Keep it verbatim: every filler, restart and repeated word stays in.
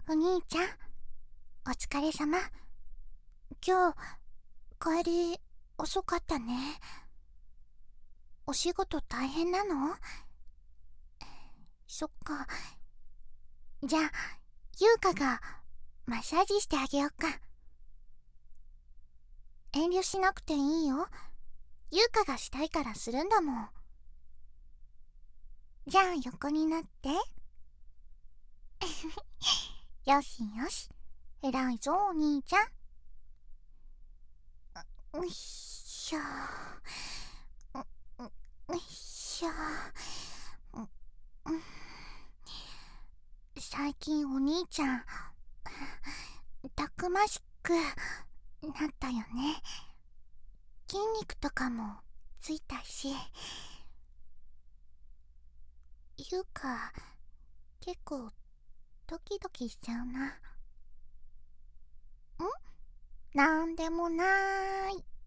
お兄ちゃん、お疲れ様。今日、帰り遅かったね。お仕事大変なの？そっか。じゃあ、優香がマッサージしてあげようか。遠慮しなくていいよ。優香がしたいからするんだもん。じゃあ横になって。よしよし。偉いぞお兄ちゃん。うっしょー。ううっしょー。うう最近お兄ちゃん、たくましくなったよね。筋肉とかもついたし。ゆうか、結構ドキドキしちゃうな。んなんでもなーい。